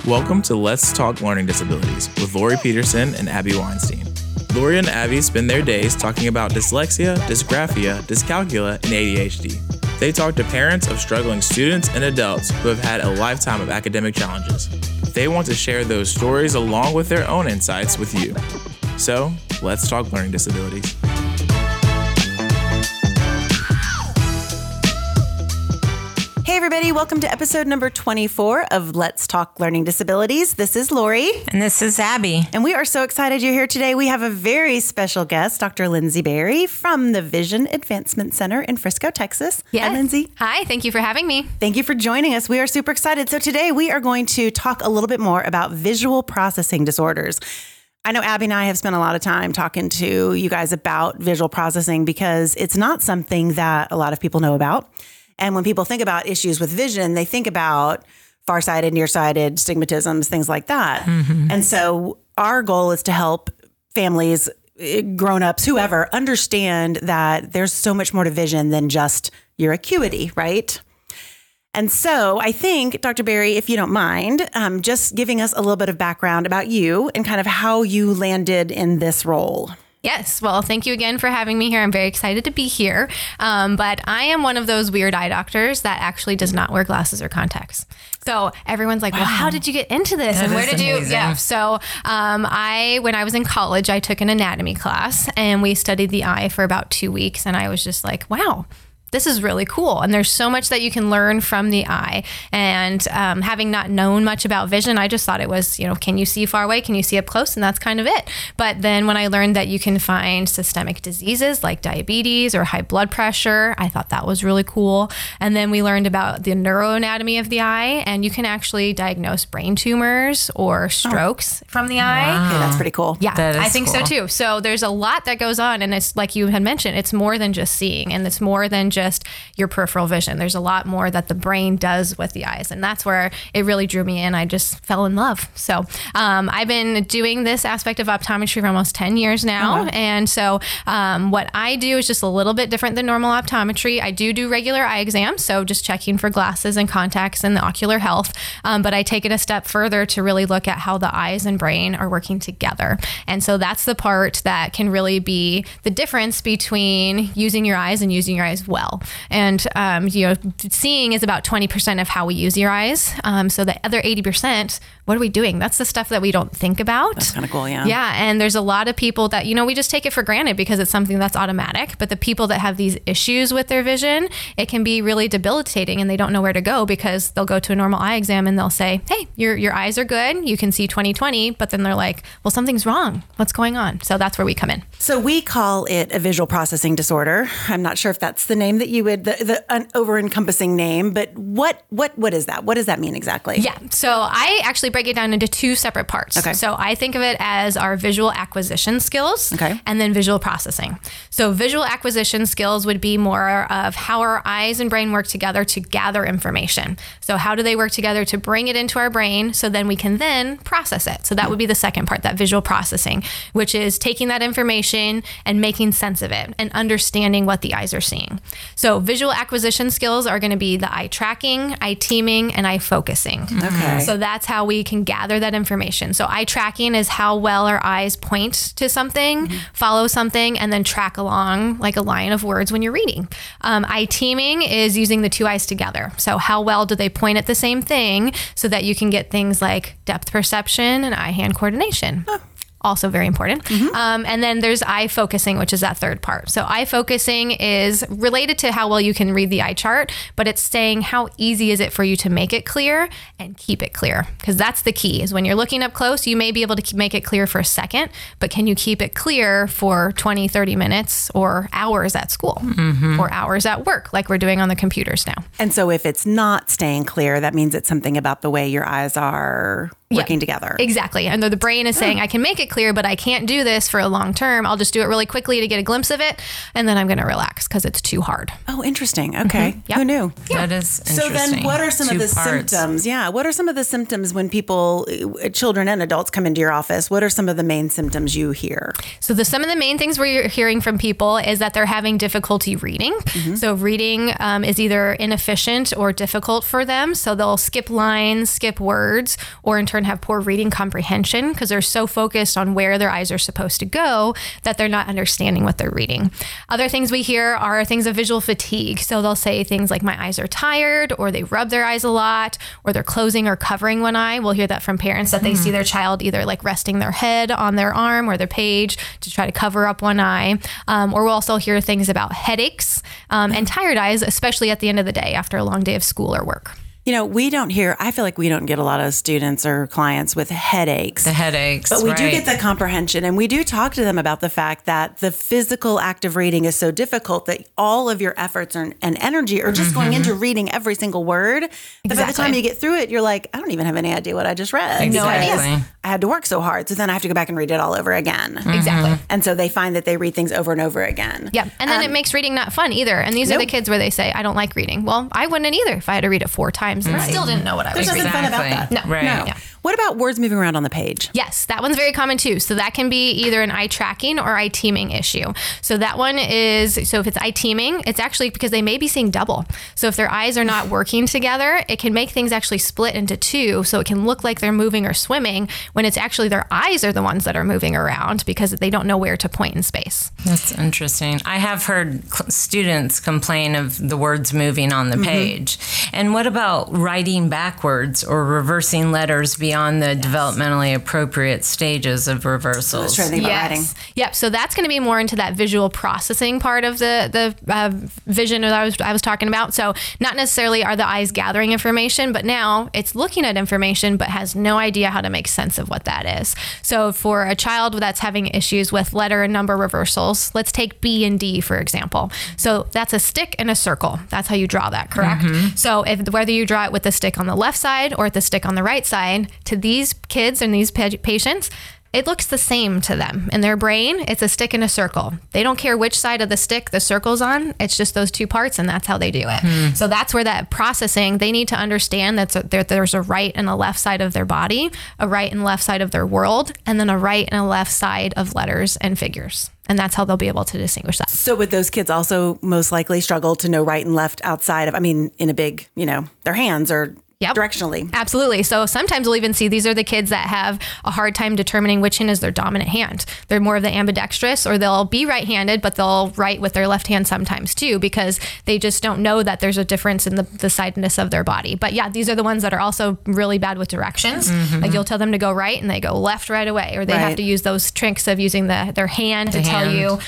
Welcome to Let's Talk Learning Disabilities with Lori Peterson and Abby Weinstein. Lori and Abby spend their days talking about dyslexia, dysgraphia, dyscalculia, and ADHD. They talk to parents of struggling students and adults who have had a lifetime of academic challenges. They want to share those stories along with their own insights with you. So, let's talk learning disabilities. Hey everybody, welcome to episode number 24 of Let's Talk Learning Disabilities. This is Lori. And this is Abby. And we are so excited you're here today. We have a very special guest, Dr. Lindsay Berry from the Vision Advancement Center in Frisco, Texas. Yes. Hi, Lindsay. Hi, thank you for having me. Thank you for joining us. We are super excited. So today we are going to talk a little bit more about visual processing disorders. I know Abby and I have spent a lot of time talking to you guys about visual processing because it's not something that a lot of people know about. And when people think about issues with vision, they think about farsighted, nearsighted, stigmatisms, things like that. Mm-hmm. And so our goal is to help families, grown-ups, whoever, understand that there's so much more to vision than just your acuity, right? And so I think, Dr. Berry, if you don't mind, just giving us a little bit of background about you and kind of how you landed in this role. Yes. Well, thank you again for having me here. I'm very excited to be here. But I am one of those weird eye doctors that actually does not wear glasses or contacts. So everyone's like, wow. Well, how did you get into this? That and where did amazing. you? Yeah. So when I was in college, I took an anatomy class and we studied the eye for about 2 weeks. And I was just like, wow. This is really cool. And there's so much that you can learn from the eye. And having not known much about vision, I just thought it was, can you see far away? Can you see up close? And that's kind of it. But then when I learned that you can find systemic diseases like diabetes or high blood pressure, I thought that was really cool. And then we learned about the neuroanatomy of the eye, and you can actually diagnose brain tumors or strokes from the eye. Wow. Yeah, that's pretty cool. Yeah, that is I think cool. so too. So there's a lot that goes on. And it's like you had mentioned, it's more than just seeing, and it's more than just your peripheral vision. There's a lot more that the brain does with the eyes. And that's where it really drew me in. I just fell in love. So I've been doing this aspect of optometry for almost 10 years now. Uh-huh. And so what I do is just a little bit different than normal optometry. I do regular eye exams. So just checking for glasses and contacts and the ocular health. But I take it a step further to really look at how the eyes and brain are working together. And so that's the part that can really be the difference between using your eyes and using your eyes well. And, seeing is about 20% of how we use your eyes. So the other 80%, what are we doing? That's the stuff that we don't think about. That's kind of cool, yeah. Yeah. And there's a lot of people that, we just take it for granted because it's something that's automatic. But the people that have these issues with their vision, it can be really debilitating and they don't know where to go because they'll go to a normal eye exam and they'll say, hey, your eyes are good. You can see 20/20. But then they're like, well, something's wrong. What's going on? So that's where we come in. So we call it a visual processing disorder. I'm not sure if that's the name that you would, the over-encompassing name, but what is that? What does that mean exactly? Yeah. So I actually break it down into two separate parts. Okay. So I think of it as our visual acquisition skills okay. and then visual processing. So visual acquisition skills would be more of how our eyes and brain work together to gather information. So how do they work together to bring it into our brain so then we can then process it? So that would be the second part, that visual processing, which is taking that information and making sense of it and understanding what the eyes are seeing. So visual acquisition skills are going to be the eye tracking, eye teaming, and eye focusing. Okay. So that's how we can gather that information. So eye tracking is how well our eyes point to something, follow something, and then track along like a line of words when you're reading. Eye teaming is using the two eyes together. So how well do they point at the same thing so that you can get things like depth perception and eye-hand coordination. Also very important. Mm-hmm. And then there's eye focusing, which is that third part. So eye focusing is related to how well you can read the eye chart, but it's saying how easy is it for you to make it clear and keep it clear? Because that's the key, is when you're looking up close, you may be able to make it clear for a second, but can you keep it clear for 20, 30 minutes or hours at school or hours at work, like we're doing on the computers now? And so if it's not staying clear, that means it's something about the way your eyes are working together. Exactly. And the brain is saying, I can make it clear, but I can't do this for a long term. I'll just do it really quickly to get a glimpse of it. And then I'm going to relax because it's too hard. Oh, interesting. Okay. Yep. Who knew? Yeah. That is interesting. So then what are some of the symptoms? Yeah. What are some of the symptoms when people, children and adults, come into your office? What are some of the main symptoms you hear? So some of the main things we're hearing from people is that they're having difficulty reading. Mm-hmm. So reading is either inefficient or difficult for them. So they'll skip lines, skip words, or interpret turn have poor reading comprehension because they're so focused on where their eyes are supposed to go that they're not understanding what they're reading. Other things we hear are things of visual fatigue. So they'll say things like, my eyes are tired, or they rub their eyes a lot, or they're closing or covering one eye. We'll hear that from parents that they see their child either like resting their head on their arm or their page to try to cover up one eye. Or we'll also hear things about headaches and tired eyes, especially at the end of the day after a long day of school or work. You know, I feel like we don't get a lot of students or clients with headaches. The headaches. But we do get the comprehension, and we do talk to them about the fact that the physical act of reading is so difficult that all of your efforts and energy are just going into reading every single word. But by the time you get through it, you're like, I don't even have any idea what I just read. Exactly. I had to work so hard, so then I have to go back and read it all over again. Exactly. And so they find that they read things over and over again. Yeah. And then it makes reading not fun either. And these are the kids where they say, I don't like reading. Well, I wouldn't either if I had to read it 4 times and still didn't know what I was There's reading. nothing fun about that. No. Right. No. Yeah. What about words moving around on the page? Yes, that one's very common too. So that can be either an eye tracking or eye teaming issue. So that one is, so if it's eye teaming, it's actually because they may be seeing double. So if their eyes are not working together, it can make things actually split into 2. So it can look like they're moving or swimming when it's actually their eyes are the ones that are moving around because they don't know where to point in space. That's interesting. I have heard students complain of the words moving on the page. And what about writing backwards or reversing letters beyond the developmentally appropriate stages of reversals? Let's try to think about writing. Yep. So that's going to be more into that visual processing part of the vision that I was talking about. So not necessarily are the eyes gathering information, but now it's looking at information, but has no idea how to make sense of what that is. So for a child that's having issues with letter and number reversals, let's take B and D, for example. So that's a stick and a circle. That's how you draw that, correct? So whether you draw it with the stick on the left side or the stick on the right side, to these kids and these patients, it looks the same to them. In their brain, it's a stick and a circle. They don't care which side of the stick the circle's on. It's just those 2 parts, and that's how they do it. So that's where that processing, they need to understand that there's a right and a left side of their body, a right and left side of their world, and then a right and a left side of letters and figures. And that's how they'll be able to distinguish that. So would those kids also most likely struggle to know right and left outside of, in a big, their hands or directionally? Absolutely. So sometimes we'll even see these are the kids that have a hard time determining which hand is their dominant hand. They're more of the ambidextrous, or they'll be right-handed, but they'll write with their left hand sometimes too, because they just don't know that there's a difference in the sidedness of their body. But yeah, these are the ones that are also really bad with directions. Like you'll tell them to go right and they go left right away, or they have to use those tricks of using their hand to tell you,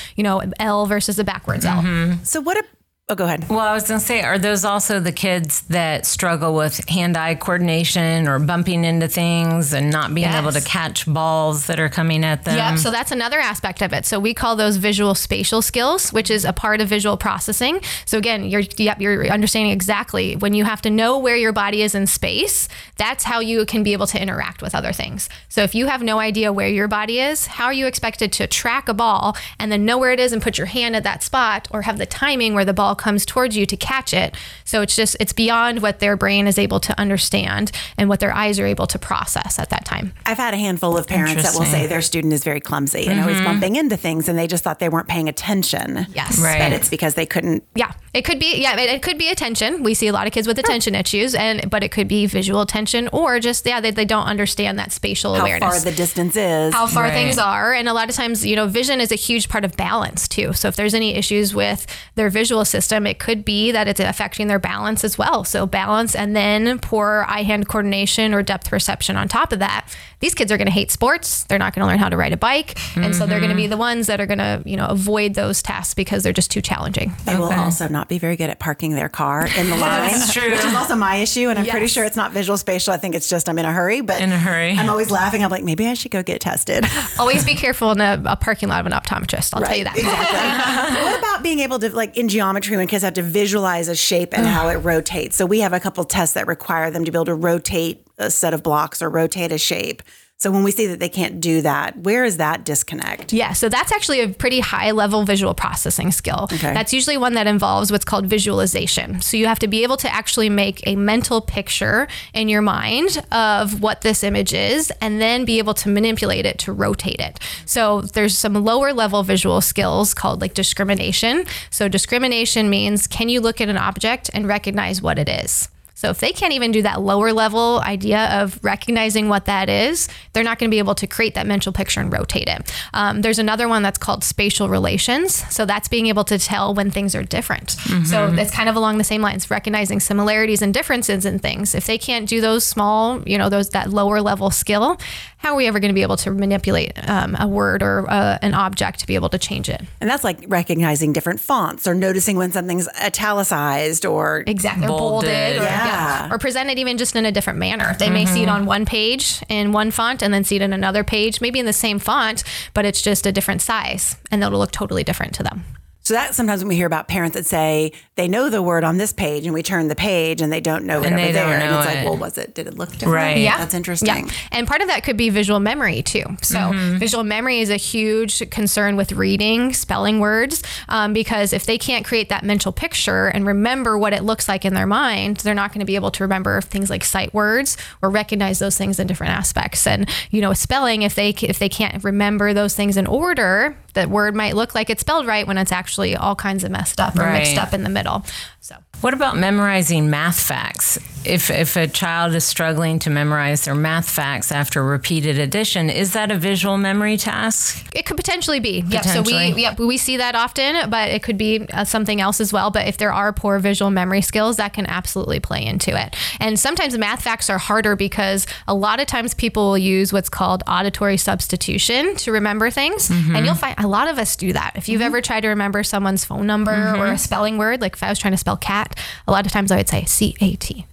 L versus a backwards L. So Oh, go ahead. Well, I was going to say, are those also the kids that struggle with hand-eye coordination or bumping into things and not being able to catch balls that are coming at them? Yep. So that's another aspect of it. So we call those visual spatial skills, which is a part of visual processing. So again, you're understanding exactly when you have to know where your body is in space. That's how you can be able to interact with other things. So if you have no idea where your body is, how are you expected to track a ball and then know where it is and put your hand at that spot, or have the timing where the ball comes towards you to catch it? So it's beyond what their brain is able to understand and what their eyes are able to process at that time. I've had a handful of parents that will say their student is very clumsy and always bumping into things, and they just thought they weren't paying attention. Yes. Right. But it's because they couldn't. Yeah, it could be. Yeah, it could be attention. We see a lot of kids with attention issues, but it could be visual attention, or just they don't understand that spatial awareness. How far the distance is. How far things are. And a lot of times, vision is a huge part of balance too. So if there's any issues with their visual system, it could be that it's affecting their balance as well. So balance and then poor eye-hand coordination or depth perception on top of that. These kids are going to hate sports. They're not going to learn how to ride a bike. And so they're going to be the ones that are going to, avoid those tasks because they're just too challenging. They will also not be very good at parking their car in the line. That's true. Which is also my issue. And I'm pretty sure it's not visual spatial. I think it's just I'm in a hurry. But in a hurry. I'm always laughing. I'm like, maybe I should go get tested. Always be careful in a parking lot of an optometrist. I'll tell you that. Exactly. What about being able to, like in geometry, when kids have to visualize a shape and how it rotates? So we have a couple tests that require them to be able to rotate a set of blocks or rotate a shape. So when we see that they can't do that, where is that disconnect? Yeah, so that's actually a pretty high level visual processing skill. Okay. That's usually one that involves what's called visualization. So you have to be able to actually make a mental picture in your mind of what this image is and then be able to manipulate it to rotate it. So there's some lower level visual skills called like discrimination. So discrimination means, can you look at an object and recognize what it is? So if they can't even do that lower level idea of recognizing what that is, they're not going to be able to create that mental picture and rotate it. There's another one that's called spatial relations. So that's being able to tell when things are different. So that's kind of along the same lines, recognizing similarities and differences in things. If they can't do those small, that lower level skill, how are we ever going to be able to manipulate a word or an object to be able to change it? And that's like recognizing different fonts or noticing when something's italicized or exactly bolded or presented even just in a different manner. They may see it on one page in one font and then see it in another page, maybe in the same font, but it's just a different size, and that'll look totally different to them. So that sometimes when we hear about parents that say they know the word on this page and we turn the page and they don't know it over there. And it's like, well, did it look different? Right. Yeah. That's interesting. Yeah. And part of that could be visual memory too. So visual memory is a huge concern with reading, spelling words, because if they can't create that mental picture and remember what it looks like in their mind, they're not going to be able to remember things like sight words or recognize those things in different aspects. And, with spelling, if they can't remember those things in order, that word might look like it's spelled right when it's actually all kinds of messed up or mixed up in the middle. So, what about memorizing math facts? If a child is struggling to memorize their math facts after repeated addition, is that a visual memory task? It could potentially be. Yep. So we see that often, but it could be something else as well. But if there are poor visual memory skills, that can absolutely play into it. And sometimes math facts are harder because a lot of times people will use what's called auditory substitution to remember things. And you'll find a lot of us do that. If you've ever tried to remember someone's phone number or a spelling word, like if I was trying to spell cat, a lot of times I would say C-A-T.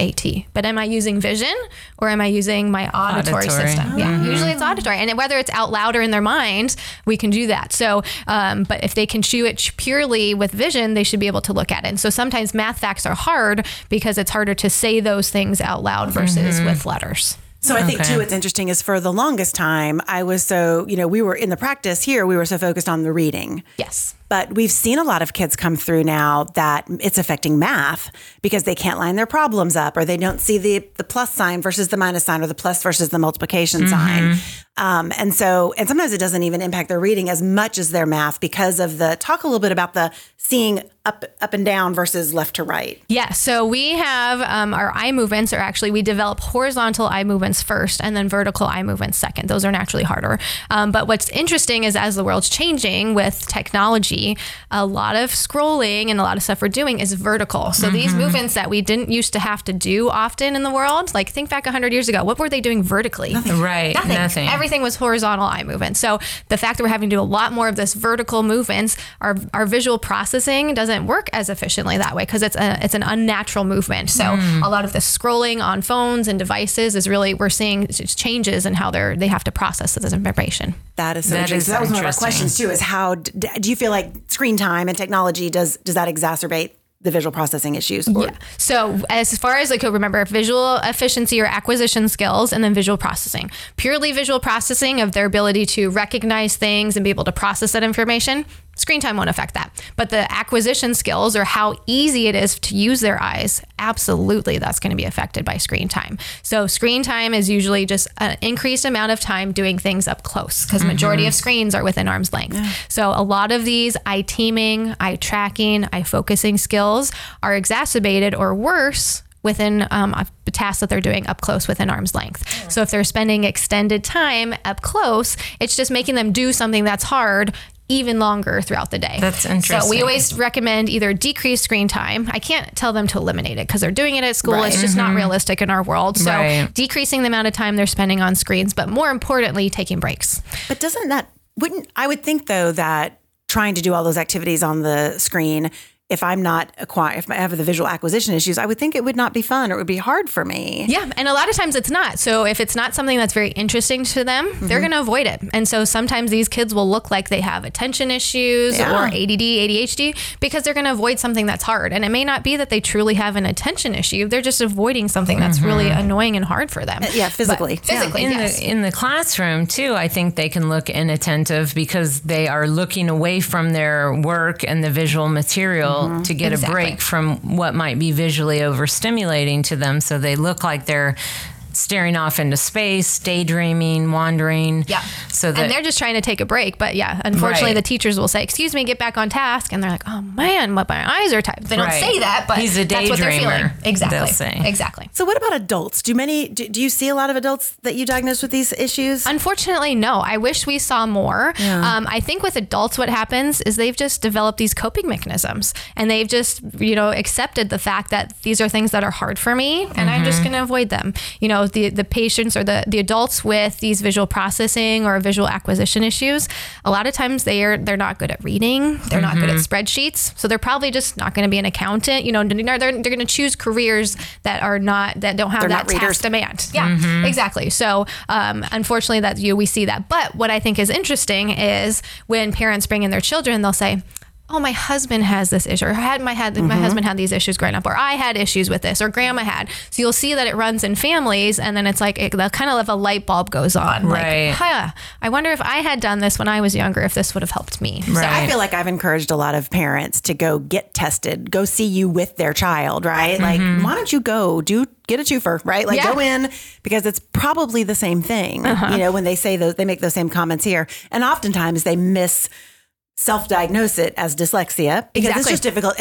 But am I using vision or am I using my auditory system? Yeah, usually it's auditory. And whether it's out loud or in their mind, we can do that. So, but if they can chew it purely with vision, they should be able to look at it. And so sometimes math facts are hard because it's harder to say those things out loud versus with letters. So I think too, what's interesting is for the longest time, I was so, we were in the practice here, we were so focused on the reading. Yes. But we've seen a lot of kids come through now that it's affecting math because they can't line their problems up or they don't see the plus sign versus the minus sign or the plus versus the multiplication sign. And sometimes it doesn't even impact their reading as much as their math because of talk a little bit about the seeing up and down versus left to right. Yeah. So we have our eye movements we develop horizontal eye movements first and then vertical eye movements second. Those are naturally harder. But what's interesting is as the world's changing with technology, a lot of scrolling and a lot of stuff we're doing is vertical. So these movements that we didn't used to have to do often in the world, like think back 100 years ago, what were they doing vertically? Nothing. Right. Nothing. Everything was horizontal eye movement. So the fact that we're having to do a lot more of this vertical movements, our visual processing doesn't work as efficiently that way because it's an unnatural movement. So a lot of the scrolling on phones and devices is really, we're seeing changes in how they have to process this information. That is so interesting. So that was one of our questions too, is how do you feel like screen time and technology, does that exacerbate the visual processing issues? Yeah. So as far as remember visual efficiency or acquisition skills and then visual processing, purely visual processing of their ability to recognize things and be able to process that information, screen time won't affect that. But the acquisition skills or how easy it is to use their eyes, absolutely that's going to be affected by screen time. So screen time is usually just an increased amount of time doing things up close because majority of screens are within arm's length. Yeah. So a lot of these eye teaming, eye tracking, eye focusing skills are exacerbated or worse within a task that they're doing up close within arm's length. So if they're spending extended time up close, it's just making them do something that's hard even longer throughout the day. That's interesting. So we always recommend either decrease screen time. I can't tell them to eliminate it because they're doing it at school. Right. It's just not realistic in our world. So decreasing the amount of time they're spending on screens, but more importantly, taking breaks. But I would think though that trying to do all those activities on the screen, if I have the visual acquisition issues, I would think it would not be fun or it would be hard for me. Yeah. And a lot of times it's not. So if it's not something that's very interesting to them, they're going to avoid it. And so sometimes these kids will look like they have attention issues or ADD, ADHD, because they're going to avoid something that's hard. And it may not be that they truly have an attention issue. They're just avoiding something that's really annoying and hard for them. Yeah, physically. In the classroom too, I think they can look inattentive because they are looking away from their work and the visual material to get a break from what might be visually overstimulating to them. So they look like they're staring off into space, daydreaming, wandering. Yeah. So that, and they're just trying to take a break. But yeah, unfortunately, Right. the teachers will say, excuse me, get back on task. And they're like, oh man, my eyes are tired. They don't Right. say that, but He's a that's what they're feeling. daydreamer, Exactly. they'll say. Exactly. So what about adults? Do you see a lot of adults that you diagnose with these issues? Unfortunately, no. I wish we saw more. I think with adults, what happens is they've just developed these coping mechanisms, and they've just, accepted the fact that these are things that are hard for me, and I'm just going to avoid them. The patients or the adults with these visual processing or visual acquisition issues, a lot of times they're not good at reading. They're not good at spreadsheets, so they're probably just not going to be an accountant. They're going to choose careers that don't have They're that not readers. task demand. Yeah, exactly. So unfortunately, that we see that. But what I think is interesting is when parents bring in their children, they'll say, oh, my husband has this issue, or my husband had these issues growing up, or I had issues with this, or grandma had. So you'll see that it runs in families, and then it's like the kind of a light bulb goes on. Right. Like, I wonder if I had done this when I was younger, if this would have helped me. Right. So I feel like I've encouraged a lot of parents to go get tested, go see you with their child, right? Like, why don't you go get a twofer, right? Like, Yeah. go in, because it's probably the same thing. When they say they make those same comments here, and oftentimes they self-diagnose it as dyslexia because it's Exactly. just difficult.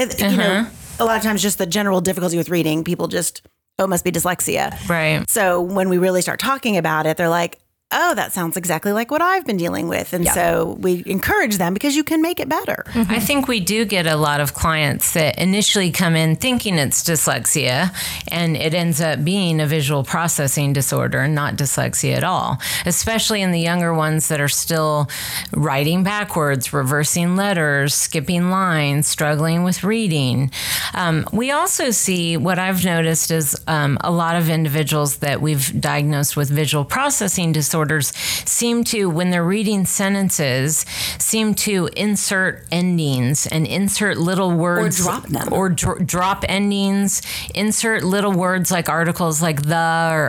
A lot of times just the general difficulty with reading, people just, it must be dyslexia. Right. So when we really start talking about it, they're like, oh, that sounds exactly like what I've been dealing with. And so we encourage them because you can make it better. I think we do get a lot of clients that initially come in thinking it's dyslexia, and it ends up being a visual processing disorder, not dyslexia at all, especially in the younger ones that are still writing backwards, reversing letters, skipping lines, struggling with reading. We also see, what I've noticed is a lot of individuals that we've diagnosed with visual processing disorders seem to, when they're reading sentences, seem to insert endings and insert little words. Or drop them. Or drop endings, insert little words like articles like the or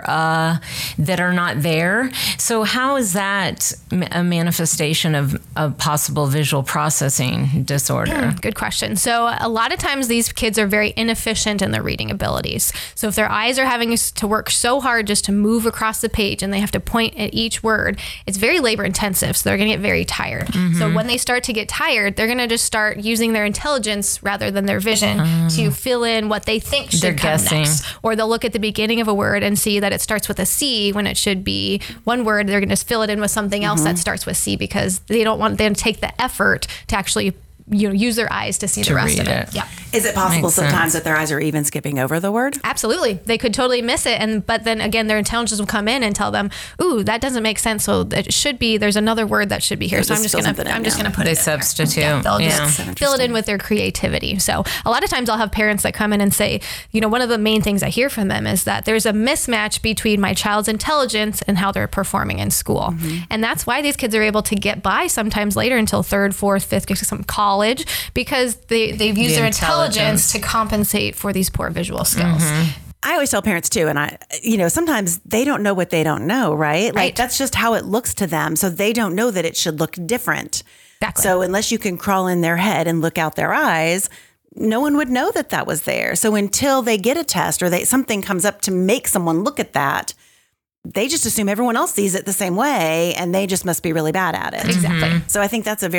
that are not there. So how is that a manifestation of a possible visual processing disorder? Good question. So a lot of times these kids are very inefficient in their reading abilities. So if their eyes are having to work so hard just to move across the page, and they have to point at each word, it's very labor intensive. So they're going to get very tired. So when they start to get tired, they're going to just start using their intelligence rather than their vision to fill in what they think should They're come guessing. next. Or they'll look at the beginning of a word and see that it starts with a C when it should be one word. They're going to fill it in with something else that starts with C because they don't want them to take the effort to actually use their eyes to see the rest of read it. it. Yeah. Is it possible Makes sometimes sense. that their eyes are even skipping over the word? Absolutely. They could totally miss it. But then again, their intelligence will come in and tell them, ooh, that doesn't make sense. So it should be, there's another word that should be here. They'll So I'm just just fill going something in, to put They it in there. substitute. Yeah, they'll Yeah. just fill it in with their creativity. So a lot of times I'll have parents that come in and say, one of the main things I hear from them is that there's a mismatch between my child's intelligence and how they're performing in school. And that's why these kids are able to get by sometimes later until 3rd, 4th, 5th, some college, because they've used their intelligence to compensate for these poor visual skills. I always tell parents too, and sometimes they don't know what they don't know, right? Like Right. that's just how it looks to them. So they don't know that it should look different. Exactly. So unless you can crawl in their head and look out their eyes, no one would know that was there. So until they get a test or something comes up to make someone look at that, they just assume everyone else sees it the same way, and they just must be really bad at it. Exactly. So I think that's it's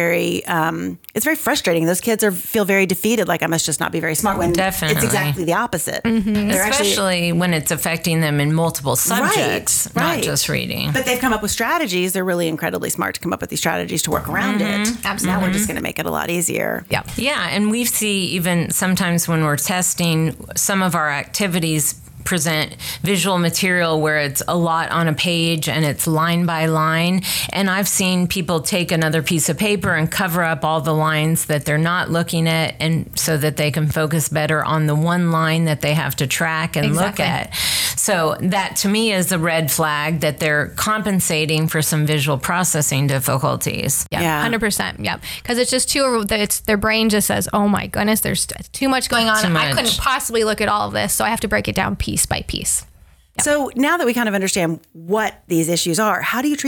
very frustrating. Those kids feel very defeated, like I must just not be very smart, when Definitely. it's exactly the opposite. They're actually, Especially when it's affecting them in multiple subjects, Right. not just reading. but they've come up with strategies. They're really incredibly smart to come up with these strategies to work around it. Absolutely. Now we're just going to make it a lot easier. Yeah. Yeah, and we see even sometimes when we're testing, some of our activities present visual material where it's a lot on a page and it's line by line. And I've seen people take another piece of paper and cover up all the lines that they're not looking at, and so that they can focus better on the one line that they have to track and look Exactly. at. So that to me is a red flag that they're compensating for some visual processing difficulties. Yeah. 100%. Yeah. Because it's just their brain just says, oh my goodness, there's too much going on. Too I much. couldn't possibly look at all of this. So I have to break it down piece by piece. So now that we kind of understand what these issues are, how do you treat them?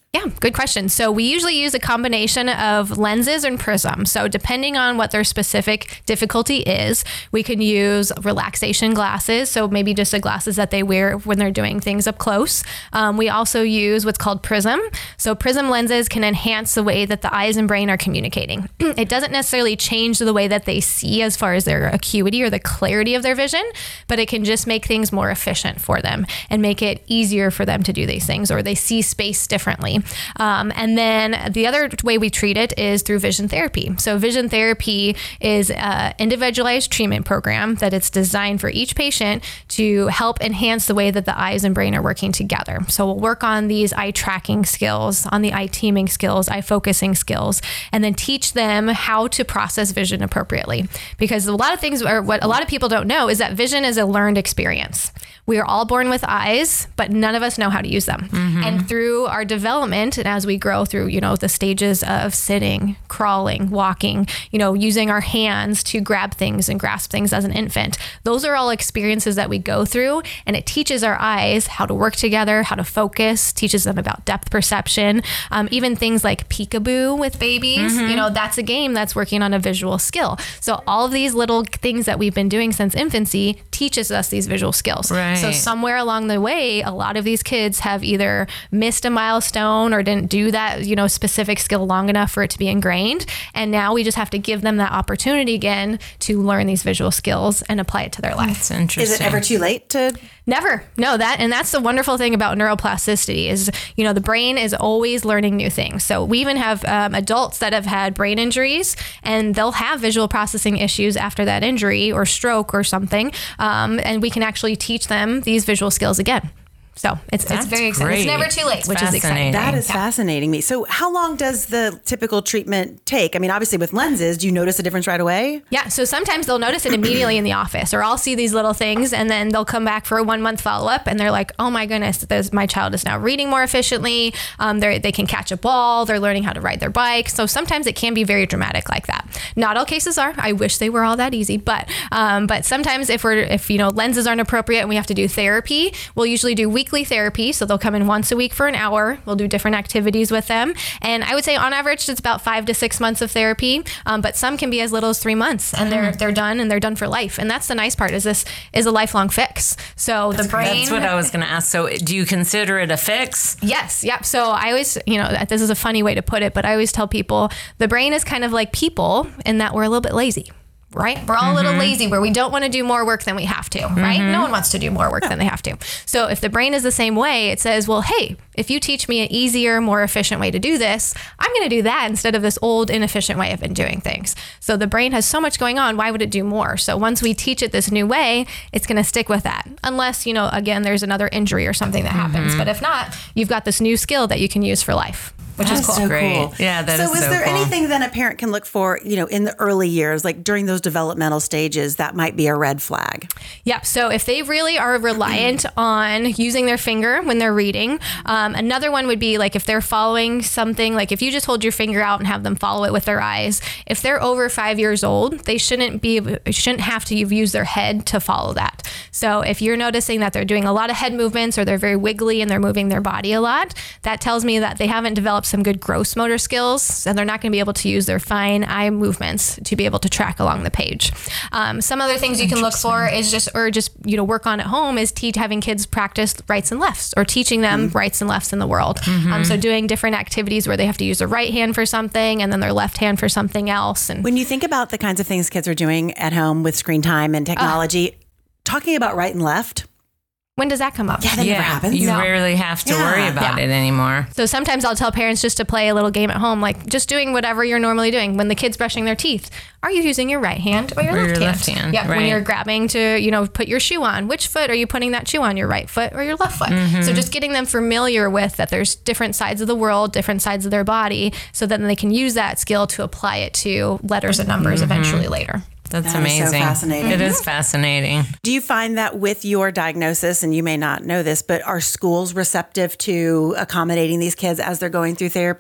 Yeah, good question. So we usually use a combination of lenses and prism. So depending on what their specific difficulty is, we can use relaxation glasses. So maybe just the glasses that they wear when they're doing things up close. We also use what's called prism. So prism lenses can enhance the way that the eyes and brain are communicating. It doesn't necessarily change the way that they see as far as their acuity or the clarity of their vision, but it can just make things more efficient for them and make it easier for them to do these things, or they see space differently. And then the other way we treat it is through vision therapy. So vision therapy is an individualized treatment program that it's designed for each patient to help enhance the way that the eyes and brain are working together. So we'll work on these eye tracking skills, on the eye teaming skills, eye focusing skills, and then teach them how to process vision appropriately. Because a lot of things, or what a lot of people don't know, is that vision is a learned experience. We are all born with eyes, but none of us know how to use them. And through our development, and as we grow through, the stages of sitting, crawling, walking, using our hands to grab things and grasp things as an infant, those are all experiences that we go through, and it teaches our eyes how to work together, how to focus, teaches them about depth perception, even things like peekaboo with babies. That's a game that's working on a visual skill. So all of these little things that we've been doing since infancy teaches us these visual skills. Right. So somewhere along the way, a lot of these kids have either missed a milestone or didn't do that, specific skill long enough for it to be ingrained. And now we just have to give them that opportunity again to learn these visual skills and apply it to their life. That's interesting. Is it ever too late to? Never. No, that's the wonderful thing about neuroplasticity is, the brain is always learning new things. So we even have adults that have had brain injuries, and they'll have visual processing issues after that injury or stroke or something. And we can actually teach them these visual skills again. So it's very exciting. Great. It's never too late, which is exciting. That is fascinating me. So how long does the typical treatment take? I mean, obviously with lenses, do you notice a difference right away? Yeah. So sometimes they'll notice it immediately in the office, or I'll see these little things and then they'll come back for a 1 month follow-up and they're like, oh my goodness, my child is now reading more efficiently. They can catch a ball. They're learning how to ride their bike. So sometimes it can be very dramatic like that. Not all cases are. I wish they were all that easy, but sometimes if lenses aren't appropriate and we have to do therapy, we'll usually do weekly therapy. So they'll come in once a week for an hour. We'll do different activities with them. And I would say on average, it's about 5 to 6 months of therapy. But some can be as little as 3 months and they're done, and they're done for life. And that's the nice part, is this is a lifelong fix. So the brain. That's what I was going to ask. So do you consider it a fix? Yes. Yep. So I always, this is a funny way to put it, but I always tell people the brain is kind of like people in that we're a little bit lazy. Right? We're all a little lazy where we don't want to do more work than we have to, right? No one wants to do more work than they have to. So if the brain is the same way, it says, well, hey, if you teach me an easier, more efficient way to do this, I'm going to do that instead of this old, inefficient way I've been doing things. So the brain has so much going on. Why would it do more? So once we teach it this new way, it's going to stick with that. Unless, again, there's another injury or something that happens. But if not, you've got this new skill that you can use for life. Which is cool. So Great. Cool. Yeah, that is so is there cool. anything then a parent can look for, in the early years, like during those developmental stages, that might be a red flag? Yeah. So if they really are reliant on using their finger when they're reading, another one would be like if they're following something, like if you just hold your finger out and have them follow it with their eyes, if they're over 5 years old, they shouldn't have to use their head to follow that. So if you're noticing that they're doing a lot of head movements or they're very wiggly and they're moving their body a lot, that tells me that they haven't developed some good gross motor skills, and they're not going to be able to use their fine eye movements to be able to track along the page. Some other things you can look for is just work on at home is having kids practice rights and lefts, or teaching them rights and lefts in the world. So doing different activities where they have to use their right hand for something and then their left hand for something else. And when you think about the kinds of things kids are doing at home with screen time and technology, talking about right and left, when does that come up? Yeah, that never happens. You rarely have to worry about it anymore. So sometimes I'll tell parents just to play a little game at home, like just doing whatever you're normally doing. When the kid's brushing their teeth, are you using your right hand or your left hand? Yeah, right. When you're grabbing to, put your shoe on, which foot are you putting that shoe on, your right foot or your left foot? So just getting them familiar with that there's different sides of the world, different sides of their body, so that they can use that skill to apply it to letters and numbers eventually later. That's amazing. Is so fascinating. It is fascinating. Do you find that with your diagnosis, and you may not know this, but are schools receptive to accommodating these kids as they're going through therapy?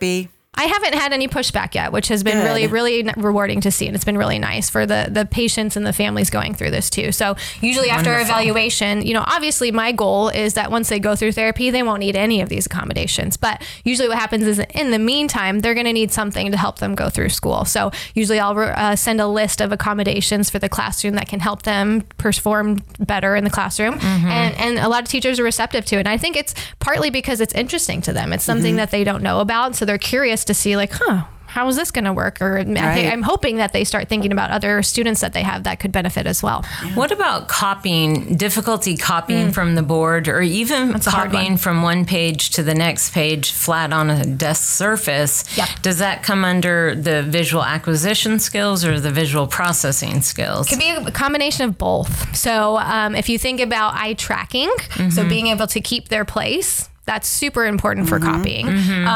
I haven't had any pushback yet, which has been Good. really, really rewarding to see. And it's been really nice for the patients and the families going through this too. So usually after evaluation, obviously my goal is that once they go through therapy, they won't need any of these accommodations. But usually what happens is in the meantime, they're going to need something to help them go through school. So usually I'll send a list of accommodations for the classroom that can help them perform better in the classroom. And a lot of teachers are receptive to it. And I think it's partly because it's interesting to them. It's something that they don't know about. So they're curious to see like, how is this going to work? Or I'm hoping that they start thinking about other students that they have that could benefit as well. Yeah. What about difficulty copying from the board, or even copying from one page to the next page flat on a desk surface? Yeah. Does that come under the visual acquisition skills or the visual processing skills? It could be a combination of both. So if you think about eye tracking, so being able to keep their place, that's super important for copying.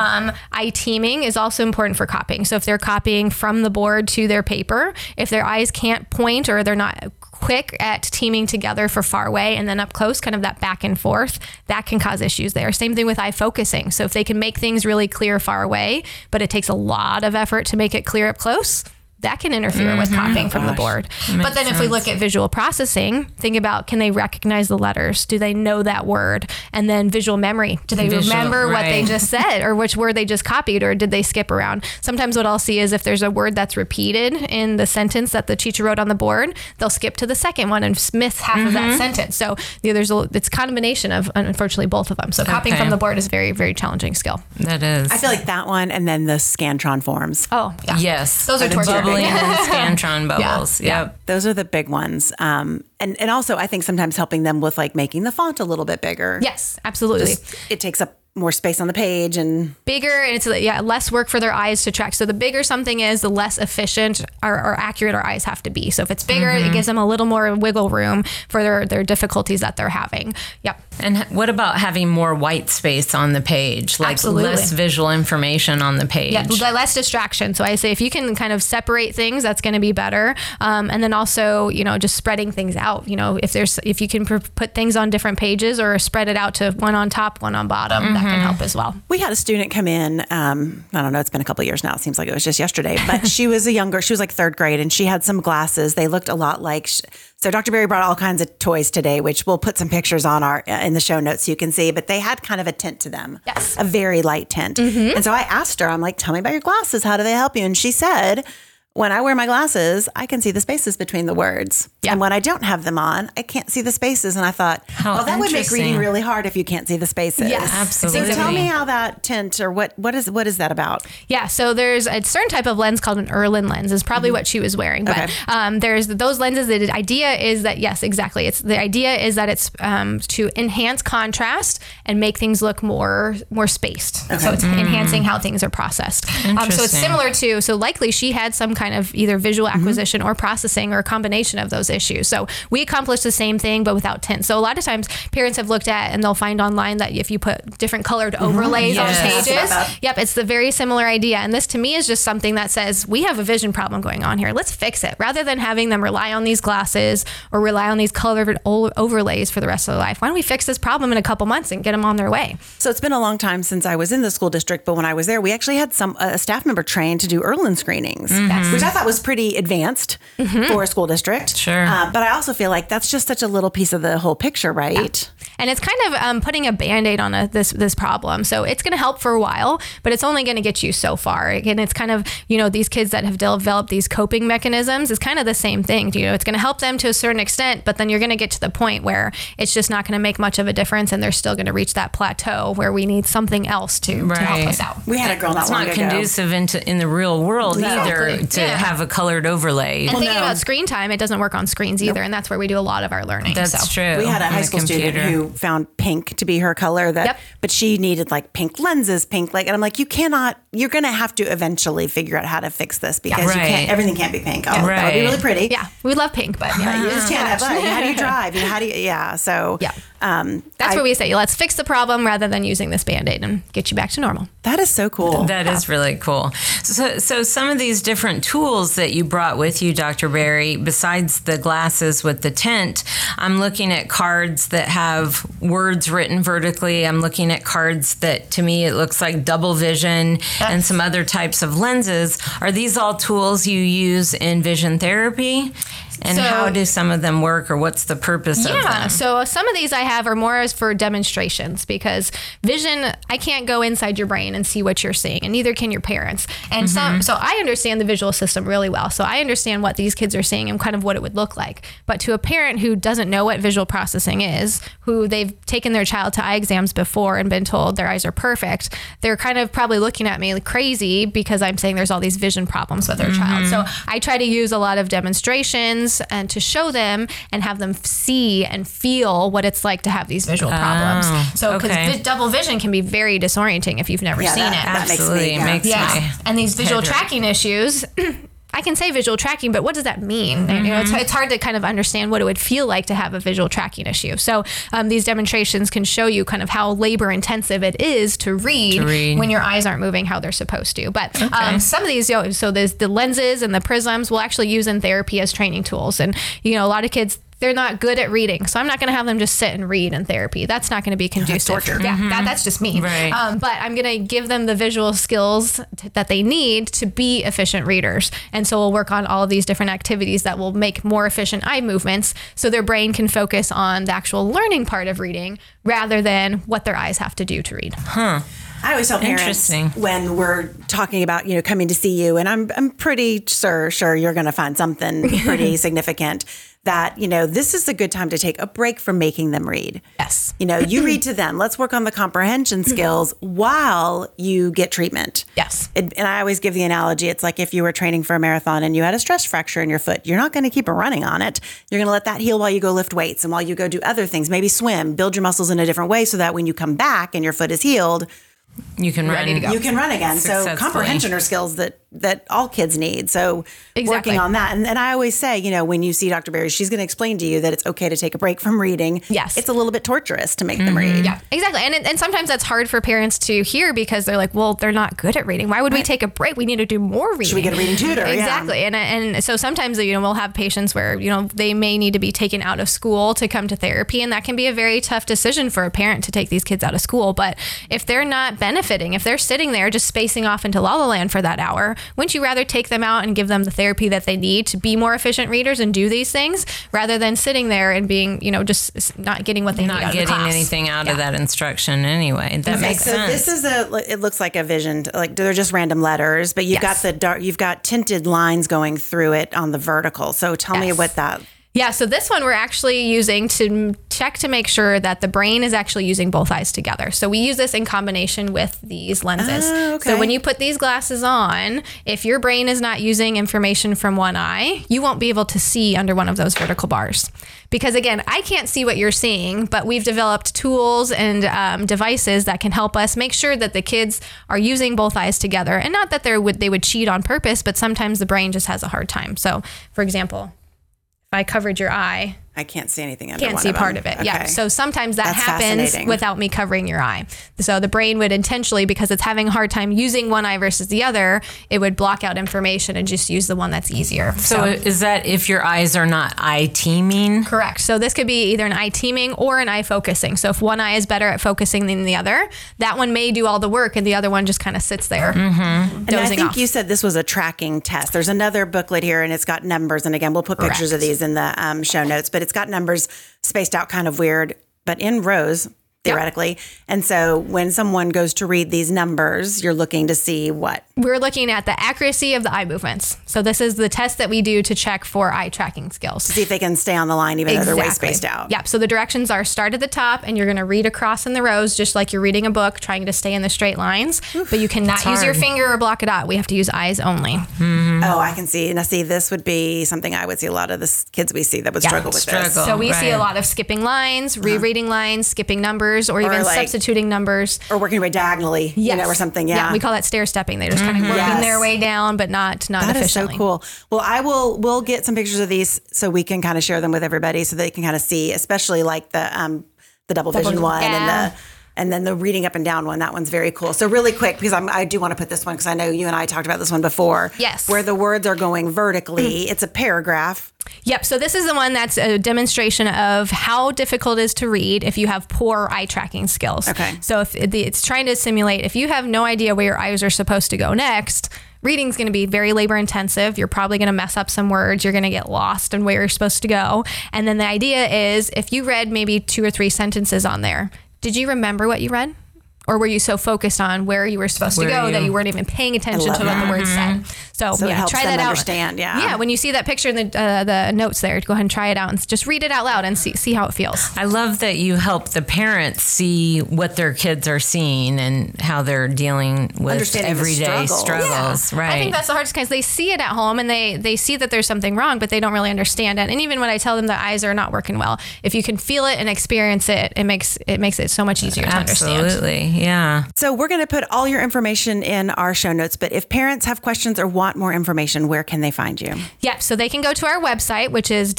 Eye teaming is also important for copying. So if they're copying from the board to their paper, if their eyes can't point or they're not quick at teaming together for far away and then up close, kind of that back and forth, that can cause issues there. Same thing with eye focusing. So if they can make things really clear far away, but it takes a lot of effort to make it clear up close, that can interfere with copying from the board. But then if we look at visual processing, think about, can they recognize the letters? Do they know that word? And then visual memory. Do they remember what they just said or which word they just copied, or did they skip around? Sometimes what I'll see is if there's a word that's repeated in the sentence that the teacher wrote on the board, they'll skip to the second one and miss half of that sentence. So it's a combination of, unfortunately, both of them. So copying from the board is a very, very challenging skill. That is. I feel like that one, and then the Scantron forms. Oh, yeah. Yes. Those are torture. And Scantron bubbles. Yep. Those are the big ones. And also I think sometimes helping them with like making the font a little bit bigger. Yes, absolutely. It takes up more space on the page and bigger, and it's less work for their eyes to track. So the bigger something is, the less efficient or accurate our eyes have to be. So if it's bigger, it gives them a little more wiggle room for their difficulties that they're having. Yep. And what about having more white space on the page, like Absolutely. less visual information on the page? Yeah, less distraction. So I say if you can kind of separate things, that's going to be better. And then also, just spreading things out. If you can put things on different pages or spread it out to one on top, one on bottom, that can help as well. We had a student come in, I don't know, it's been a couple of years now. It seems like it was just yesterday, but she was like third grade, and she had some glasses. They looked a lot like, so Dr. Berry brought all kinds of toys today, which we'll put some pictures on in the show notes so you can see, but they had kind of a tint to them. Yes. A very light tint. And so I asked her, I'm like, tell me about your glasses. How do they help you? And she said, when I wear my glasses, I can see the spaces between the words. Yeah. And when I don't have them on, I can't see the spaces. And I thought, that would make reading really hard if you can't see the spaces. Yes, absolutely. So tell me how that tint, or what is that about? Yeah, so there's a certain type of lens called an Irlen lens, is probably what she was wearing. But there's those lenses. The idea is that, yes, exactly. The idea is that it's to enhance contrast and make things look more spaced. Okay. So it's enhancing how things are processed. So it's similar to, likely she had some kind of either visual acquisition or processing or a combination of those issues. So we accomplish the same thing, but without tint. So a lot of times parents have looked at, and they'll find online that if you put different colored overlays on pages, it's the very similar idea. And this to me is just something that says, we have a vision problem going on here. Let's fix it. Rather than having them rely on these glasses or rely on these colored overlays for the rest of their life, why don't we fix this problem in a couple months and get them on their way? So it's been a long time since I was in the school district, but when I was there, we actually had a staff member trained to do Irlen screenings, which I thought was pretty advanced for a school district. Sure. But I also feel like that's just such a little piece of the whole picture, right? Yeah. And it's kind of putting a Band-Aid on this problem. So it's going to help for a while, but it's only going to get you so far. And it's kind of, these kids that have developed these coping mechanisms is kind of the same thing. It's going to help them to a certain extent, but then you're going to get to the point where it's just not going to make much of a difference, and they're still going to reach that plateau where we need something else to help us out. We had a girl not long ago. It's not conducive in the real world either to have a colored overlay. And thinking about screen time, it doesn't work on screens either, and that's where we do a lot of our learning. That's true. We had a high school student who found pink to be her color, but she needed like pink lenses, and I'm like, you're going to have to eventually figure out how to fix this, because everything can't be pink. That would be really pretty. Yeah, we love pink, but you just can't have fun. How do you drive? So that's where we say, let's fix the problem rather than using this Band-Aid and get you back to normal. That is so cool. That is really cool. So some of these different tools that you brought with you, Dr. Berry, besides the glasses with the tint, I'm looking at cards that have words written vertically. I'm looking at cards that, to me, it looks like double vision and some other types of lenses. Are these all tools you use in vision therapy? And how do some of them work, or what's the purpose of them? Yeah, so some of these I have are more as for demonstrations, because vision, I can't go inside your brain and see what you're seeing, and neither can your parents. And so I understand the visual system really well. So I understand what these kids are seeing and kind of what it would look like. But to a parent who doesn't know what visual processing is, who they've taken their child to eye exams before and been told their eyes are perfect, they're kind of probably looking at me like crazy because I'm saying there's all these vision problems with their child. So I try to use a lot of demonstrations and to show them and have them see and feel what it's like to have these visual problems. So because double vision can be very disorienting if you've never seen it. Absolutely. Makes me and these visual tracking issues, I can say visual tracking, but what does that mean? You know, it's hard to kind of understand what it would feel like to have a visual tracking issue. So these demonstrations can show you kind of how labor intensive it is to read when your eyes aren't moving how they're supposed to. But some of these, so there's the lenses and the prisms we'll actually use in therapy as training tools. And, you know, a lot of kids, they're not good at reading. So I'm not going to have them just sit and read in therapy. That's not going to be conducive. Torture. Yeah, that's just me. Right. But I'm going to give them the visual skills that they need to be efficient readers. And so we'll work on all of these different activities that will make more efficient eye movements so their brain can focus on the actual learning part of reading rather than what their eyes have to do to read. I always tell parents when we're talking about, you know, coming to see you, and I'm pretty sure you're going to find something pretty significant, that, you know, this is a good time to take a break from making them read. Yes. You know, you read to them. Let's work on the comprehension skills while you get treatment. Yes. And I always give the analogy, it's like if you were training for a marathon and you had a stress fracture in your foot, you're not going to keep running on it. You're going to let that heal while you go lift weights and while you go do other things, maybe swim, build your muscles in a different way so that when you come back and your foot is healed, you can run. You can run again. So comprehension are skills that all kids need. So working on that. And I always say, you know, when you see Dr. Berry, she's going to explain to you that it's okay to take a break from reading. Yes. It's a little bit torturous to make them read. Yeah, exactly. And sometimes that's hard for parents to hear because they're like, well, they're not good at reading. Why would we take a break? We need to do more reading. Should we get a reading tutor? Exactly. Yeah. And so sometimes, you know, we'll have patients where, you know, they may need to be taken out of school to come to therapy. And that can be a very tough decision for a parent to take these kids out of school. But if they're not benefiting, if they're sitting there just spacing off into La La Land for that hour, wouldn't you rather take them out and give them the therapy that they need to be more efficient readers and do these things rather than sitting there and being, you know, just not getting what they need out of the class? Not getting anything out of that instruction anyway. That makes sense. This is it looks like a vision, like they're just random letters, but you've got tinted lines going through it on the vertical. So tell me what that... Yeah, so this one we're actually using to check to make sure that the brain is actually using both eyes together. So we use this in combination with these lenses. So when you put these glasses on, if your brain is not using information from one eye, you won't be able to see under one of those vertical bars. Because again, I can't see what you're seeing, but we've developed tools and devices that can help us make sure that the kids are using both eyes together. And not that they would cheat on purpose, but sometimes the brain just has a hard time. So for example, if I covered your eye, I can't see anything under can't one see of part them. of it. Okay. Yeah. So sometimes that That's happens without me covering your eye. So the brain would intentionally, because it's having a hard time using one eye versus the other, it would block out information and just use the one that's easier. So is that if your eyes are not eye teaming? Correct. So this could be either an eye teaming or an eye focusing. So if one eye is better at focusing than the other, that one may do all the work and the other one just kind of sits there. And I think off. you said this was a tracking test. There's another booklet here and it's got numbers. And again, we'll put pictures of these in the show notes, but it's got numbers spaced out kind of weird, but in rows, theoretically. Yep. And so when someone goes to read these numbers, you're looking to see what? We're looking at the accuracy of the eye movements. So this is the test that we do to check for eye tracking skills. To see if they can stay on the line even though they're way spaced out. Yep. So the directions are start at the top and you're going to read across in the rows just like you're reading a book, trying to stay in the straight lines. But you cannot use your finger or block it out. We have to use eyes only. Mm-hmm. Oh, I can see. Now see, this would be something I would see a lot of the kids we see that would struggle with this. So we see a lot of skipping lines, rereading lines, skipping numbers, or even substituting numbers. Or working right diagonally, you know, or something. Yeah. We call that stair stepping. They're just kind of working their way down, but not that efficiently. Is so cool. Well, we'll get some pictures of these so we can kind of share them with everybody so they can kind of see, especially like the double vision one and And then the reading up and down one, that one's very cool. So really quick, because I do want to put this one, because I know you and I talked about this one before. Yes. Where the words are going vertically. It's a paragraph. Yep. So this is the one that's a demonstration of how difficult it is to read if you have poor eye tracking skills. Okay. So if it's trying to simulate, if you have no idea where your eyes are supposed to go next, reading's going to be very labor intensive. You're probably going to mess up some words. You're going to get lost in where you're supposed to go. And then the idea is if you read maybe 2 or 3 sentences on there, did you remember what you read? Or were you so focused on where you were supposed to go that you weren't even paying attention to what the words said? So it helps try them that out. Understand, Yeah, when you see that picture in the notes there, go ahead and try it out and just read it out loud and see how it feels. I love that you help the parents see what their kids are seeing and how they're dealing with everyday struggles. Yeah. Right. I think that's the hardest because they see it at home and they see that there's something wrong, but they don't really understand it. And even when I tell them the eyes are not working well, if you can feel it and experience it, it makes it so much easier to understand. Absolutely. Yeah. So we're going to put all your information in our show notes, but if parents have questions or want more information, where can they find you? Yeah, so they can go to our website, which is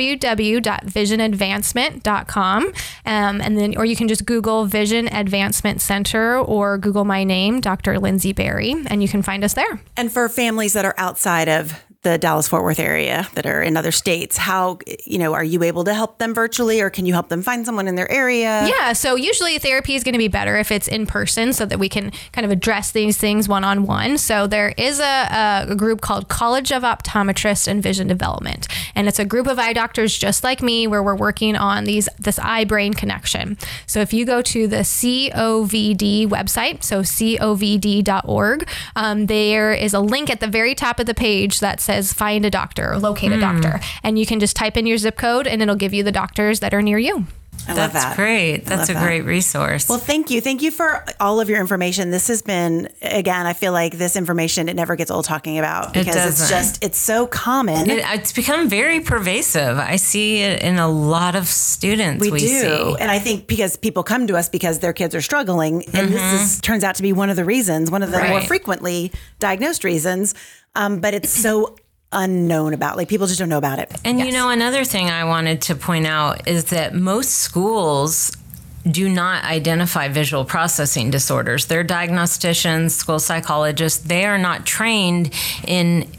www.visionadvancement.com. And then, or you can just Google Vision Advancement Center or Google my name, Dr. Lindsay Berry, and you can find us there. And for families that are outside of the Dallas-Fort Worth area that are in other states, how, are you able to help them virtually, or can you help them find someone in their area? Yeah, so usually therapy is going to be better if it's in person so that we can kind of address these things one-on-one. So there is a group called College of Optometrists and Vision Development. And it's a group of eye doctors just like me where we're working on this eye-brain connection. So if you go to the COVD website, so covd.org, there is a link at the very top of the page that says find a doctor or locate a doctor. And you can just type in your zip code and it'll give you the doctors that are near you. I love that. That's great. That's a great resource. Well, thank you. Thank you for all of your information. This has been, again, I feel like this information, it never gets old talking about because it's so common. It's become very pervasive. I see it in a lot of students we do. See. And I think because people come to us because their kids are struggling, and this turns out to be one of the reasons, one of the more frequently diagnosed reasons, but it's so unknown about, like people just don't know about it. And another thing I wanted to point out is that most schools do not identify visual processing disorders. They're diagnosticians, school psychologists. They are not trained in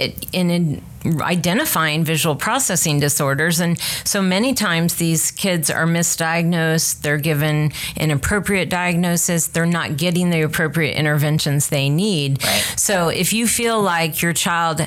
identifying visual processing disorders. And so many times these kids are misdiagnosed. They're given inappropriate diagnosis. They're not getting the appropriate interventions they need. Right. So if you feel like your child,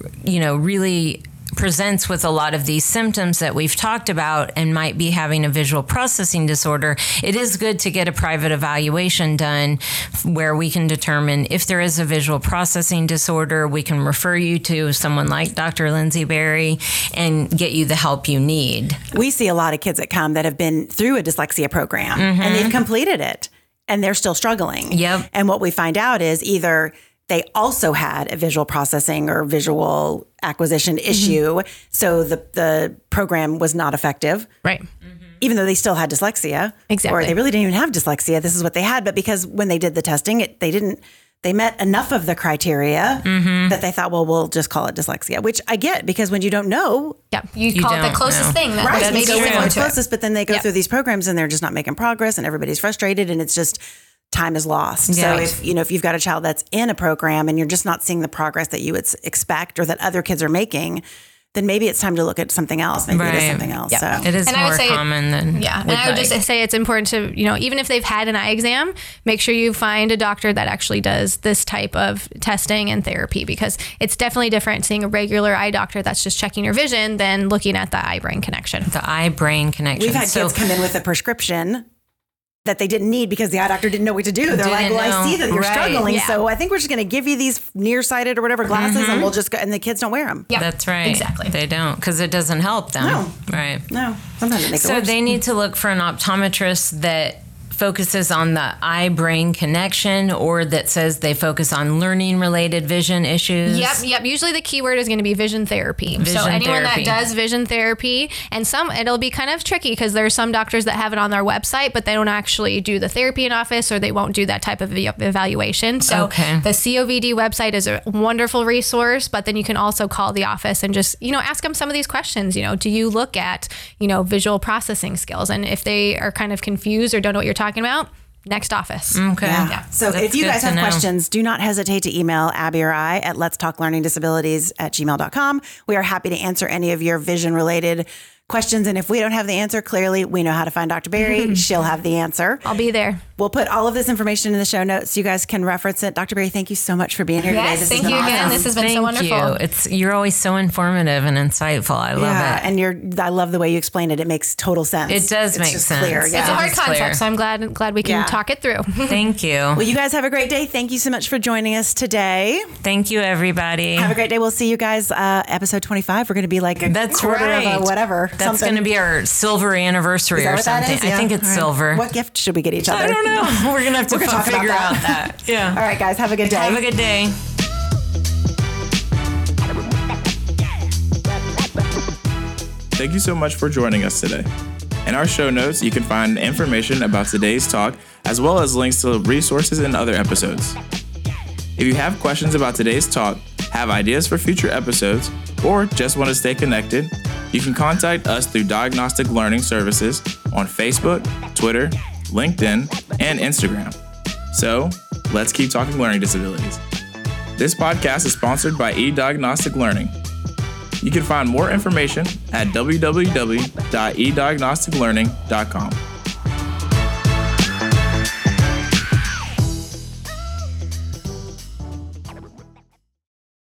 really presents with a lot of these symptoms that we've talked about and might be having a visual processing disorder, it is good to get a private evaluation done where we can determine if there is a visual processing disorder. We can refer you to someone like Dr. Lindsay Berry and get you the help you need. We see a lot of kids that come that have been through a dyslexia program and they've completed it and they're still struggling. Yep. And what we find out is either they also had a visual processing or visual acquisition issue, so the program was not effective. Right. Even though they still had dyslexia. Exactly. Or they really didn't even have dyslexia. This is what they had. But because when they did the testing, they met enough of the criteria that they thought, well, we'll just call it dyslexia, which I get because when you don't know. Yeah, you call it the closest thing. Right. Maybe it's closest, but then they go through these programs and they're just not making progress and everybody's frustrated and it's just time is lost. Yeah. So if you've got a child that's in a program and you're just not seeing the progress that you would expect or that other kids are making, then maybe it's time to look at something else. Maybe it is something else. Yeah. So it is more common than and I would just say it's important to, even if they've had an eye exam, make sure you find a doctor that actually does this type of testing and therapy because it's definitely different seeing a regular eye doctor that's just checking your vision than looking at the eye-brain connection. The eye-brain connection. We've had kids come in with a prescription that they didn't need because the eye doctor didn't know what to do. They're like, well, I see that you're struggling. Yeah. So I think we're just going to give you these nearsighted or whatever glasses and we'll just go, and the kids don't wear them. Yeah, that's right. Exactly. They don't because it doesn't help them. No. Right. No. Sometimes it makes it worse. So they need to look for an optometrist that focuses on the eye-brain connection or that says they focus on learning-related vision issues. Yep. Usually the keyword is going to be vision therapy. So anyone that does vision therapy, and it'll be kind of tricky because there's some doctors that have it on their website, but they don't actually do the therapy in office or they won't do that type of evaluation. So the COVD website is a wonderful resource, but then you can also call the office and just, ask them some of these questions. Do you look at, visual processing skills? And if they are kind of confused or don't know what you're talking talking about, next office. Okay. Yeah. So That's if you good guys to have know. questions, do not hesitate to email Abby or I at letstalklearningdisabilities@gmail.com. We are happy to answer any of your vision-related questions. And if we don't have the answer, clearly we know how to find Dr. Berry. She'll have the answer. I'll be there. We'll put all of this information in the show notes. You guys can reference it. Dr. Berry, thank you so much for being here today. Yes, This thank has been you again. awesome. This has been so wonderful. You're always so informative and insightful. I love it. And I love the way you explain it. It makes total sense. It does It's make just sense. Clear. It's a Yeah. hard It's clear. concept, so I'm glad we can Yeah. talk it through. Thank you. Well, you guys have a great day. Thank you so much for joining us today. Thank you, everybody. Have a great day. We'll see you guys episode 25. We're going to be like a That's quarter right. of a whatever. That's going to be our silver anniversary Is that or what that something. is? I Yeah. think it's All right. silver. What gift should we get each other? I don't know. We're going to have to We're gonna talk about figure that. out that. Yeah. All right, guys. Have a good day. Have a good day. Thank you so much for joining us today. In our show notes, you can find information about today's talk, as well as links to resources and other episodes. If you have questions about today's talk, have ideas for future episodes, or just want to stay connected, you can contact us through Diagnostic Learning Services on Facebook, Twitter, LinkedIn, and Instagram. So, let's keep talking learning disabilities. This podcast is sponsored by eDiagnostic Learning. You can find more information at www.ediagnosticlearning.com.